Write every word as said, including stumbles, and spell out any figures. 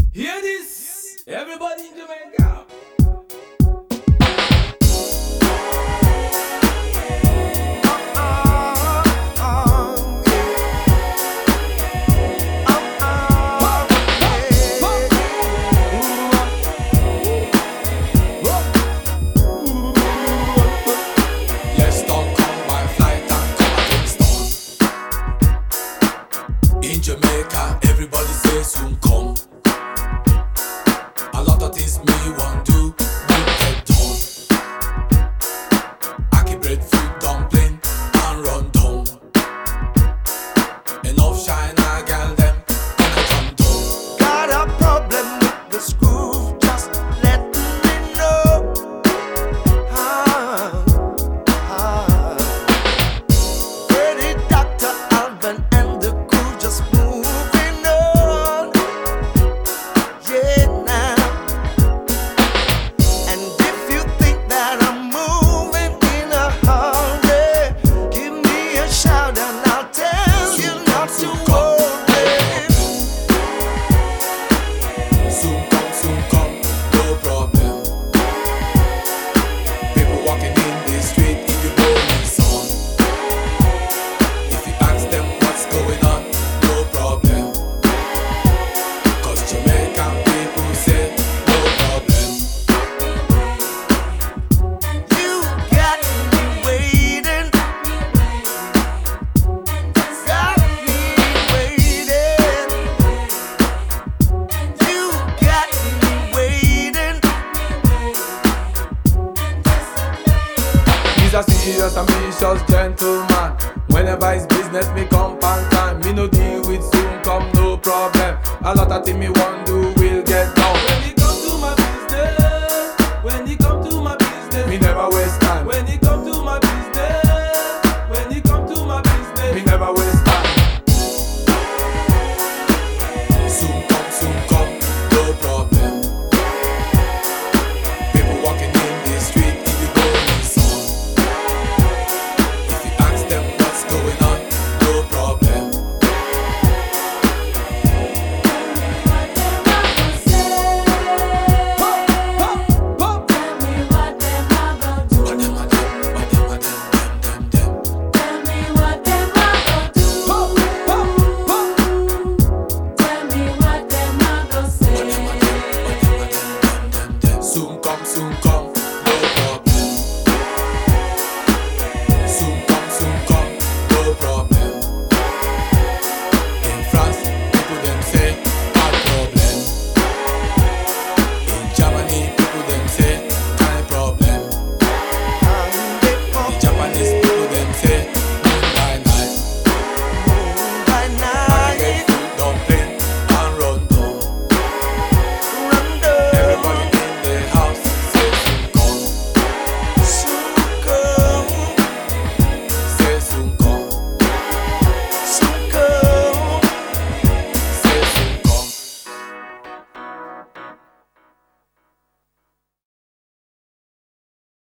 Hear this, everybody in Jamaica. Let's don't come by flight and come at Kingston. In Jamaica, everybody say soon come. A lot of things me want do, we get done. Aki bread, fruit, dumpling, and run down. Enough shine, I girl them, and I come down. Got a problem with the screw, just let me know. Ah, ah. Pretty Doctor Alvin and the crew just moving on. Yeah, now. And if you think that I'm moving in a hurry, give me a shout and I'll tell you not to worry. Soon come, soon come, no problem. People walking in the street in the morning sun. If you ask them what's going on, no problem. Cause Jamaican people say no problem. You got me waiting. Got me waiting. You got me waiting. He's a serious, ambitious gentleman. Whenever it's business, me come pan time. Me no deal with soon come, no problem. A lot of things me want